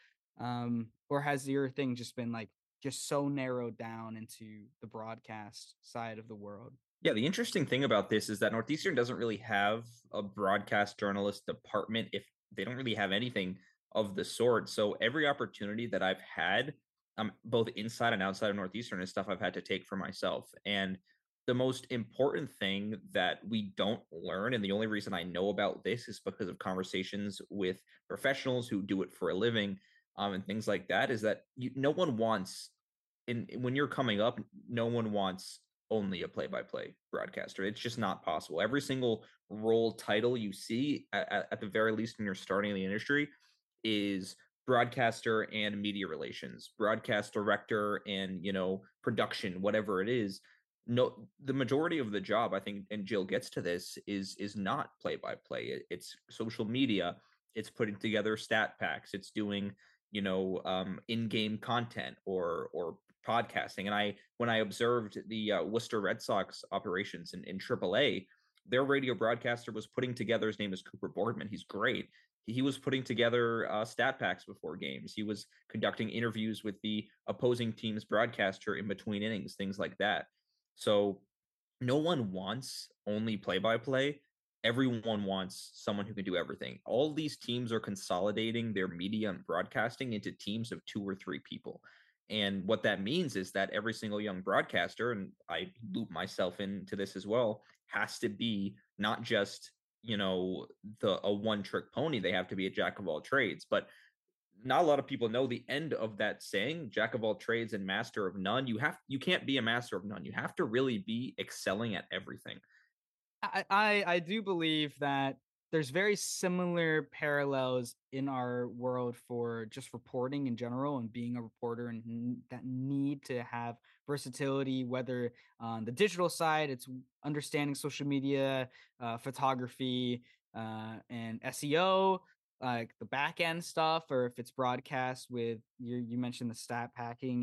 Or has your thing just been like just so narrowed down into the broadcast side of the world? Yeah, the interesting thing about this is that Northeastern doesn't really have a broadcast journalist department. If they don't really have anything of the sort. So every opportunity that I've had, both inside and outside of Northeastern, is stuff I've had to take for myself. And the most important thing that we don't learn, and the only reason I know about this is because of conversations with professionals who do it for a living, and things like that, is that no one wants, when you're coming up, no one wants only a play-by-play broadcaster. It's just not possible. Every single role title you see, at the very least when you're starting in the industry, is broadcaster and media relations, broadcast director and production, whatever it is. No, the majority of the job, I think, and Jill gets to this, is not play-by-play. It's social media. It's putting together stat packs. It's doing in-game content or podcasting. And when I observed the Worcester Red Sox operations in AAA, their radio broadcaster was putting together, his name is Cooper Boardman. He's great. He was putting together stat packs before games. He was conducting interviews with the opposing team's broadcaster in between innings, things like that. So no one wants only play-by-play. Everyone wants someone who can do everything. All these teams are consolidating their media and broadcasting into teams of 2 or 3 people. And what that means is that every single young broadcaster, and I loop myself into this as well, has to be not just, a one-trick pony. They have to be a jack of all trades. But not a lot of people know the end of that saying, jack of all trades and master of none. You can't be a master of none. You have to really be excelling at everything. I do believe that there's very similar parallels in our world for just reporting in general and being a reporter, and that need to have versatility, whether on the digital side, it's understanding social media, photography, and SEO, like the back end stuff, or if it's broadcast with you mentioned the stat packing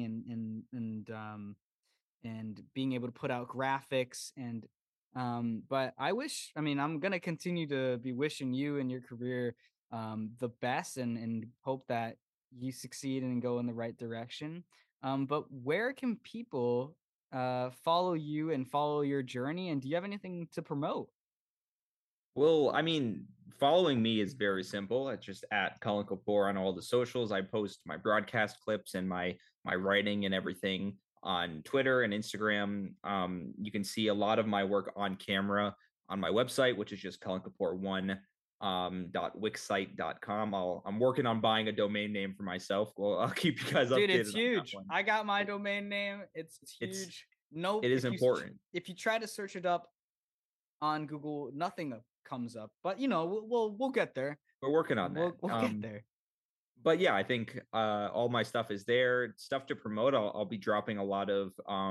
and being able to put out graphics and but I mean I'm gonna continue to be wishing you and your career the best and hope that you succeed and go in the right direction. But where can people follow you and follow your journey, and do you have anything to promote? Well, I mean, following me is very simple. It's just at Colin Kapoor on all the socials. I post my broadcast clips and my writing and everything on Twitter and Instagram. You can see a lot of my work on camera on my website, which is just Colin Kapoor one .wixsite.com. I'm working on buying a domain name for myself. Well, I'll keep you guys Dude, updated. it's huge. I got my domain name. It's huge. No, it is important. If you try to search it up on Google, nothing comes up. But we'll get there. We're working on that. We'll get there. But yeah, I think all my stuff is there. Stuff to promote. I'll be dropping a lot of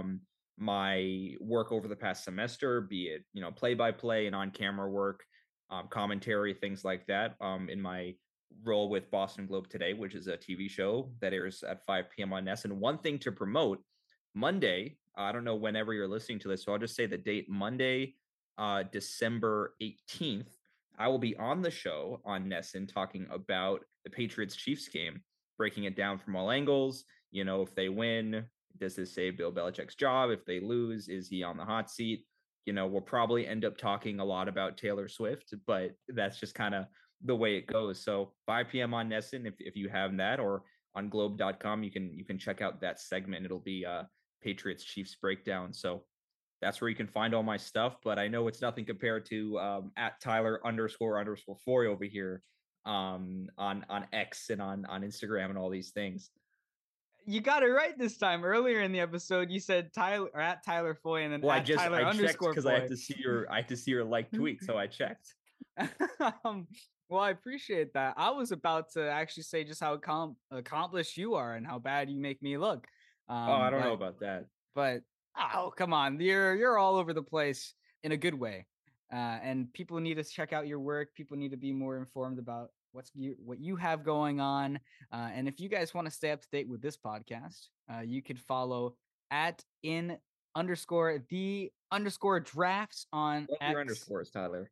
my work over the past semester, be it play-by-play and on-camera work, commentary, things like that. In my role with Boston Globe Today, which is a TV show that airs at 5 p.m. on NESN. And one thing to promote: Monday. I don't know whenever you're listening to this, so I'll just say the date: Monday, December 18th. I will be on the show on NESN talking about the Patriots-Chiefs game, breaking it down from all angles. If they win, does this save Bill Belichick's job? If they lose, is he on the hot seat? We'll probably end up talking a lot about Taylor Swift, but that's just kind of the way it goes. So 5 p.m. on NESN, if you have that, or on globe.com, you can check out that segment. It'll be Patriots-Chiefs breakdown. So that's where you can find all my stuff, but I know it's nothing compared to at Tyler__Foy over here on X and on Instagram and all these things. You got it right this time. Earlier in the episode, you said Tyler or at Tyler Foy, and then well, at Tyler I checked because Foy. I had to see your like tweet, so I checked. Well, I appreciate that. I was about to actually say just how accomplished you are and how bad you make me look. I don't know about that, but oh, come on, you're all over the place in a good way, and people need to check out your work. People need to be more informed about what you have going on, and if you guys want to stay up to date with this podcast, you could follow at _the_drafts on What's X. your underscores, Tyler?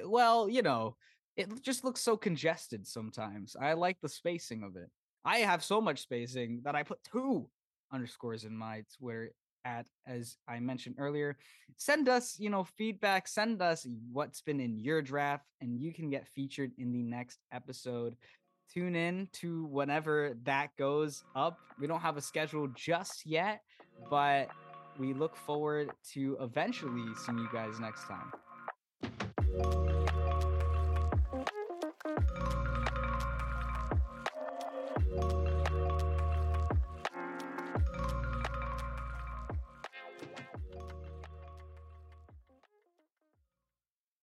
It just looks so congested sometimes. I like the spacing of it. I have so much spacing that I put 2 underscores in my Twitter as I mentioned earlier. Send us, feedback. Send us what's been in your draft, and you can get featured in the next episode. Tune in to whenever that goes up. We don't have a schedule just yet, but we look forward to eventually seeing you guys next time.